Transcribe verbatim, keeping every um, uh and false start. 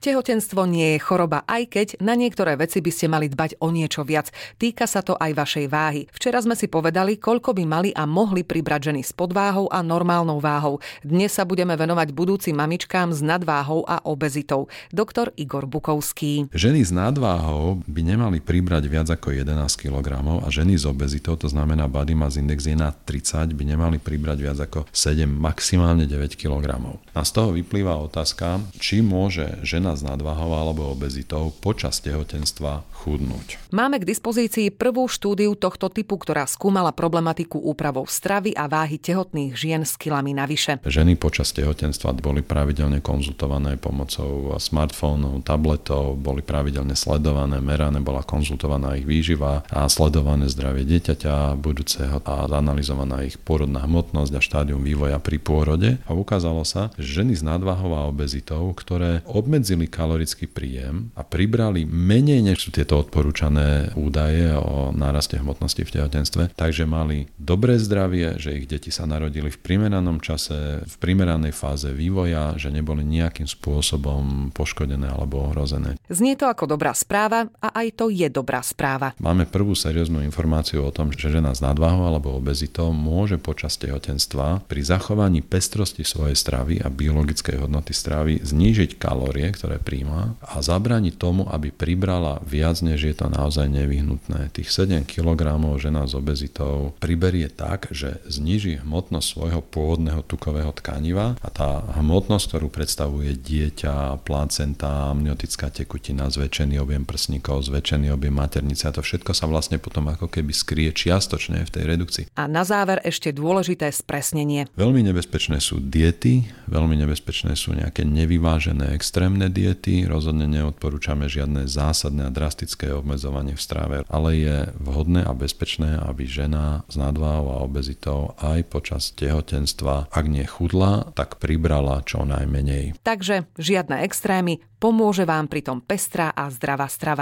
Tehotenstvo nie je choroba, aj keď na niektoré veci by ste mali dbať o niečo viac. Týka sa to aj vašej váhy. Včera sme si povedali, koľko by mali a mohli pribrať ženy s podváhou a normálnou váhou. Dnes sa budeme venovať budúcim mamičkám s nadváhou a obezitou. Doktor Igor Bukovský. Ženy s nadváhou by nemali pribrať viac ako jedenásť kilogramov a ženy s obezitou, to znamená body mass index je nad tridsať, by nemali pribrať viac ako sedem, maximálne deväť kilogramov. A z toho vyplýva otázka, či môže žena s nadváhou alebo obezitou počas tehotenstva chudnúť. Máme k dispozícii prvú štúdiu tohto typu, ktorá skúmala problematiku úpravou stravy a váhy tehotných žien s kilami navyše. Ženy počas tehotenstva boli pravidelne konzultované pomocou smartfónov, tabletov, boli pravidelne sledované, merané, bola konzultovaná ich výživa a sledované zdravie dieťaťa budúceho a analyzovaná ich pôrodná hmotnosť a štádium vývoja pri pôrode. A ukázalo sa, že ženy s nadváhou a obezitou, ktoré obmedzili kalorický príjem a pribrali menej, než sú tieto odporúčané údaje o náraste hmotnosti v tehotenstve, takže mali dobré zdravie, že ich deti sa narodili v primeranom čase, v primeranej fáze vývoja, že neboli nejakým spôsobom poškodené alebo ohrozené. Znie to ako dobrá správa a aj to je dobrá správa. Máme prvú serióznu informáciu o tom, že žena s nadváhou alebo obezitou môže počas tehotenstva pri zachovaní pestrosti svojej stravy a biologickej hodnoty stravy znížiť kalórie, ktoré príjma a zabrániť tomu, aby pribrala viac, než je to naozaj nevyhnutné. Tých sedem kilogramov žena s obezitou priberie tak, že zníži hmotnosť svojho pôvodného tukového tkaniva a tá hmotnosť, ktorú predstavuje dieťa, placenta, amniotická tekutina, zväčšený objem prsníkov, zväčšený objem maternice a to všetko sa vlastne potom ako keby skrie čiastočne v tej redukcii. A na záver ešte dôležité spresnenie. Veľmi nebezpečné sú diety, veľmi nebezpečné sú nejaké nevyvážené extrémne diety, rozhodne neodporúčame žiadne zásadné a drastické obmedzovanie v strave, ale je vhodné a bezpečné, aby žena s nadváhou a obezitou aj počas tehotenstva, ak nie chudla, tak pribrala čo najmenej. Takže žiadne extrémy, pomôže vám pritom pestrá a zdravá strava.